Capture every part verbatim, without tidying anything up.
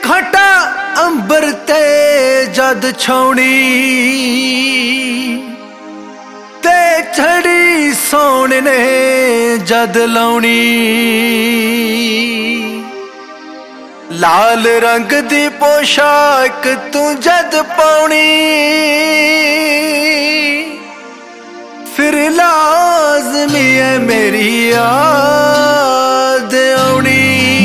घटा अंबर ते जद छौनी ते छड़ी सोने ने जद लाउनी। लाल रंग दी पोशाक तू जद पाउनी फिर लाज़मी है मेरी याद आउनी।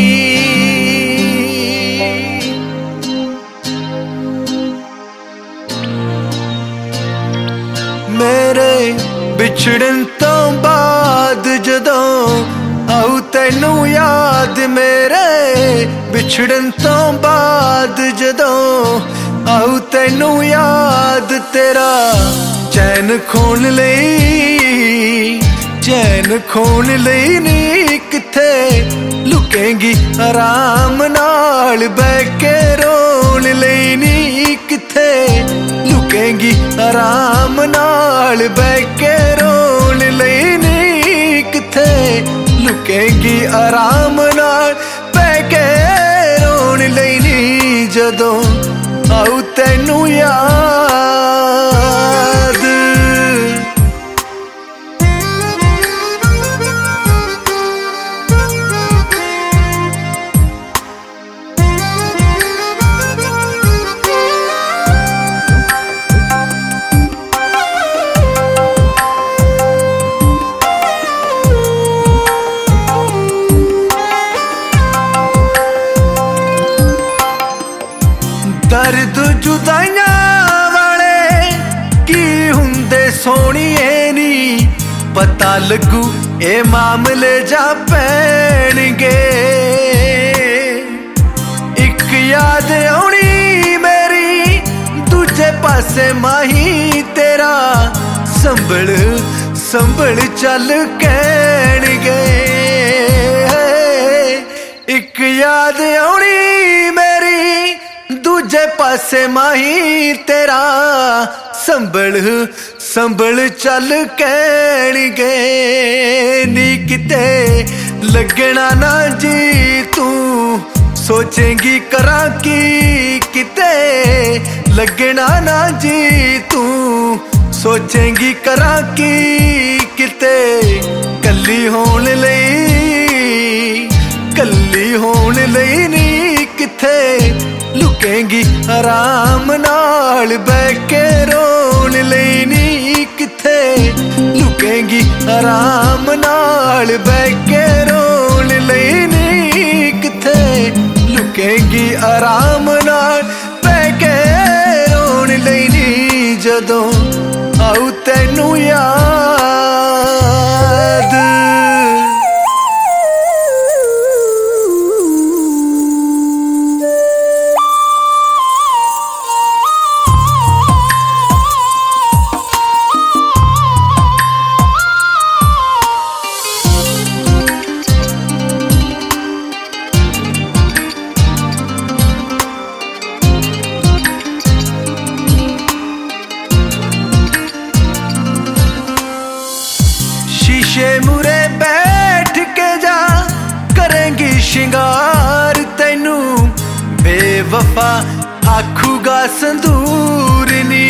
मेरे बिछड़न तो बाद जदों आऊ तैनू याद, मेरे बिछड़न तो बाद जदों आऊ तैनू याद, तेरा चैन खोन लई चैन खोन लई नी किथे लुकेंगी आराम नाल बह के रोन लई नी किथे लुकेंगी आराम नाल बह के रोन लई नी किथे लुकेंगी आराम नाल बह के रोन लई नी जदों आऊ तैनू याद। दर्द जुदाइयां वाले की हुंदे सोहणीए नी पता लगू ए मामले जा पैणगे। एक याद आउणी मेरी दूजे पासे माही तेरा संभल संभल चल कहणगे। एक याद आउणी मेरी दूजे पासे माही तेरा संभल संभल चल कहणगे। नी किते लगना ना जी तू सोचेंगी करा की किते लगना ना जी तू सोचेंगी करा की किते कल्ली होन लई कल्ली होन लई नी किथे लुकेंगी आराम नाल बह के रोन लई नी किथे लुकेंगी आराम नाल बह के रोन लई नी किथे लुकेंगी आराम नाल बह के रोन लई नी जदों आऊ तैनू याद। शीशे मुरे बैठ के जा करेंगी शिंगार तैनू बेवफा आखूगा संदूरनी।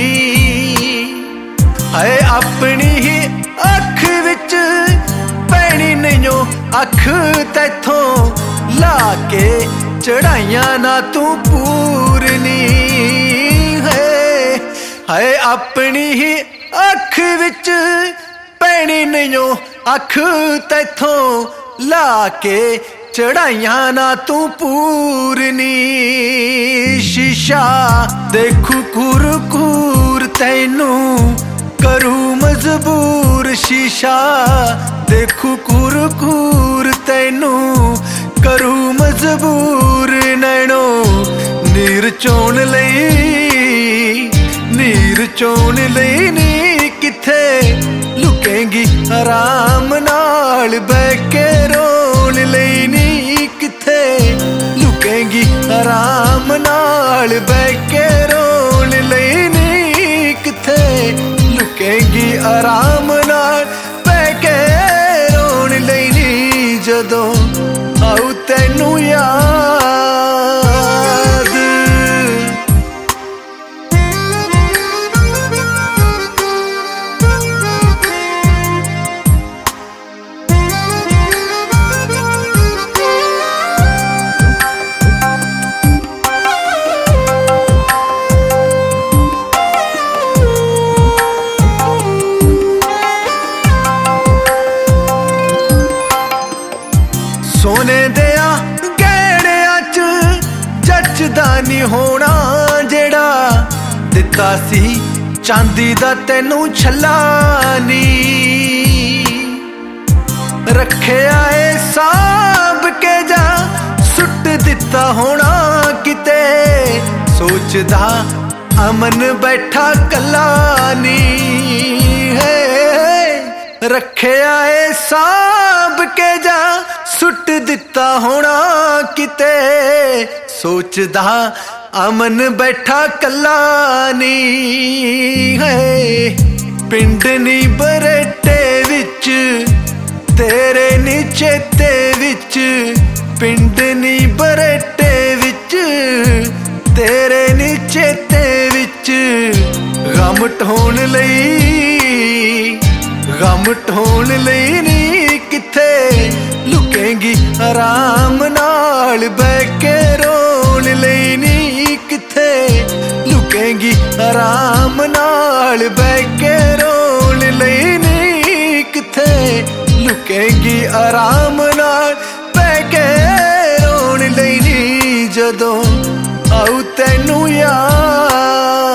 है अपनी ही अख विच पैनी नहीं अख तैथों ला के चढ़ाइयां ना तू पूरनी। है है अपनी ही अख विच पैनी नहीं अख तैथों ला के चढ़ाइयां ना तू पूरनी। शीशा देखू कूर कूर तैनू करू मजबूर। शीशा देखू कूर कूर तैनू करू मजबूर। नैनो नीर चोन लई नीर चोन लई नी किथे लुकेंगी आराम नाल बह के रोन लई नी किथे लुकेंगी आराम नाल बह के रोन लई नी किथे लुकेंगी आराम नाल बह के रोन लई नी जदों आऊ तैनू याद। नहीं होना जेड़ा दिता सी चांदी दा तैनू छल्ला नी। रखिया ए सांभ के जा सुट दिता होना किते सोचदा अमन बैठा कला नी है। रखिया ए सांभ के जा सुट दिता होना किते सोचदा अमन बैठा कला नी है। पिंड नी बरेटे विच तेरे नी चेते विच पिंड नी बरेटे विच तेरे नी चेते विच गम ढोण लई गम ढोण लई नी किथे लुकेंगी आराम नाल बैठ के रोण लई नी किथे लुकेंगी आराम नाल बैठ के रोण लई नी किथे लुकेंगी आराम नाल बैठ के रोण लई नी जदों आऊ तैनू याद